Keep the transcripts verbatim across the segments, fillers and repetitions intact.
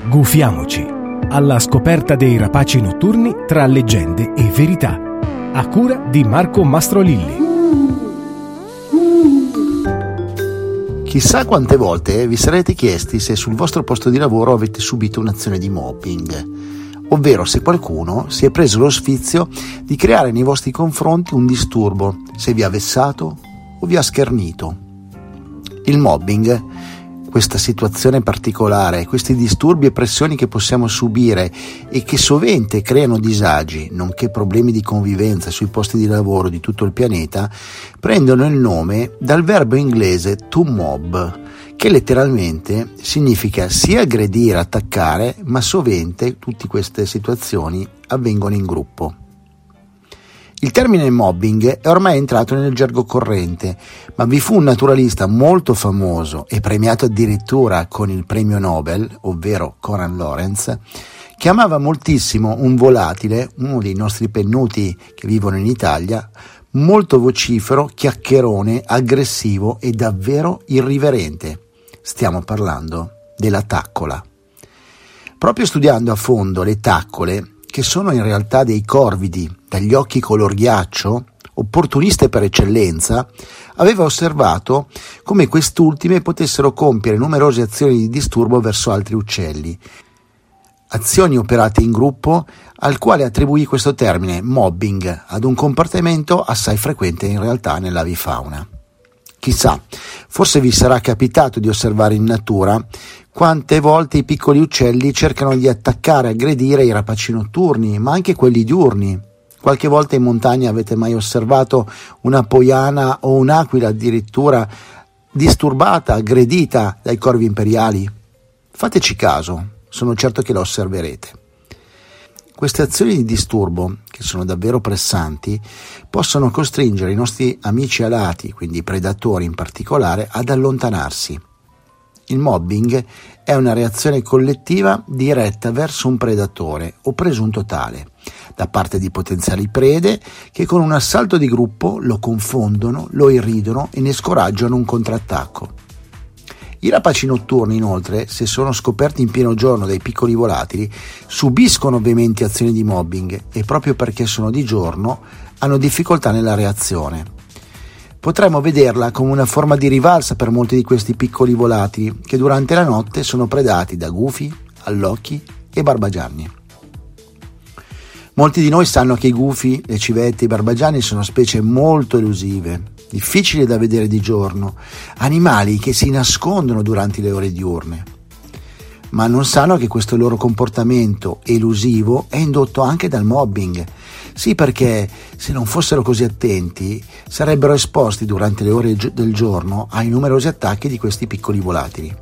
Gufiamoci, alla scoperta dei rapaci notturni tra leggende e verità, a cura di Marco Mastrolilli. Chissà quante volte vi sarete chiesti se sul vostro posto di lavoro avete subito un'azione di mobbing, ovvero se qualcuno si è preso lo sfizio di creare nei vostri confronti un disturbo, se vi ha vessato o vi ha schernito. Il mobbing, questa situazione particolare, questi disturbi e pressioni che possiamo subire e che sovente creano disagi, nonché problemi di convivenza sui posti di lavoro di tutto il pianeta, prendono il nome dal verbo inglese to mob, che letteralmente significa sia aggredire, attaccare, ma sovente tutte queste situazioni avvengono in gruppo. Il termine mobbing è ormai entrato nel gergo corrente, ma vi fu un naturalista molto famoso e premiato addirittura con il premio Nobel, ovvero Konrad Lorenz, che amava moltissimo un volatile, uno dei nostri pennuti che vivono in Italia, molto vocifero, chiacchierone, aggressivo e davvero irriverente. Stiamo parlando della taccola. Proprio studiando a fondo le taccole, che sono in realtà dei corvidi dagli occhi color ghiaccio, opportuniste per eccellenza, aveva osservato come quest'ultime potessero compiere numerose azioni di disturbo verso altri uccelli, azioni operate in gruppo al quale attribuì questo termine mobbing ad un comportamento assai frequente in realtà nell'avifauna. Chissà, forse vi sarà capitato di osservare in natura quante volte i piccoli uccelli cercano di attaccare e aggredire i rapaci notturni, ma anche quelli diurni. Qualche volta in montagna avete mai osservato una poiana o un'aquila addirittura disturbata, aggredita dai corvi imperiali? Fateci caso, sono certo che lo osserverete. Queste azioni di disturbo, che sono davvero pressanti, possono costringere i nostri amici alati, quindi i predatori in particolare, ad allontanarsi. Il mobbing è una reazione collettiva diretta verso un predatore o presunto tale, da parte di potenziali prede che con un assalto di gruppo lo confondono, lo irridono e ne scoraggiano un contrattacco. I rapaci notturni, inoltre, se sono scoperti in pieno giorno dai piccoli volatili, subiscono ovviamente azioni di mobbing e proprio perché sono di giorno hanno difficoltà nella reazione. Potremmo vederla come una forma di rivalsa per molti di questi piccoli volatili che durante la notte sono predati da gufi, allocchi e barbagianni. Molti di noi sanno che i gufi, le civette e i barbagianni sono specie molto elusive, difficili da vedere di giorno, animali che si nascondono durante le ore diurne. Ma non sanno che questo loro comportamento elusivo è indotto anche dal mobbing. Sì, perché se non fossero così attenti sarebbero esposti durante le ore del giorno ai numerosi attacchi di questi piccoli volatili.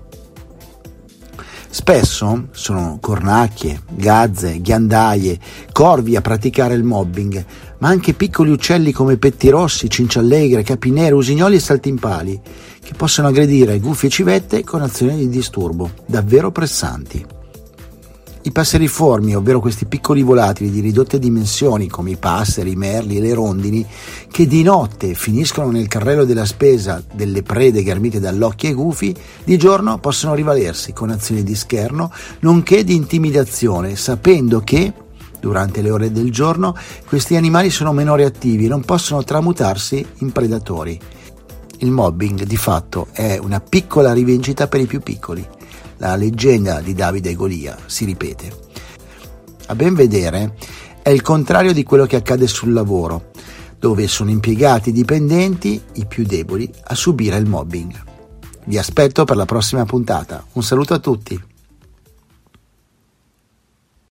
Spesso sono cornacchie, gazze, ghiandaie, corvi a praticare il mobbing, ma anche piccoli uccelli come pettirossi, cinciallegre, capinere, usignoli e saltimpali, che possono aggredire gufi e civette con azioni di disturbo davvero pressanti. I passeriformi, ovvero questi piccoli volatili di ridotte dimensioni come i passeri, i merli e le rondini, che di notte finiscono nel carrello della spesa delle prede ghermite dall'occhi e gufi, di giorno possono rivalersi con azioni di scherno nonché di intimidazione, sapendo che durante le ore del giorno questi animali sono meno reattivi e non possono tramutarsi in predatori. Il mobbing di fatto è una piccola rivincita per i più piccoli. La leggenda di Davide e Golia si ripete. A ben vedere è il contrario di quello che accade sul lavoro, dove sono impiegati i dipendenti, i più deboli, a subire il mobbing. Vi aspetto per la prossima puntata. Un saluto a tutti.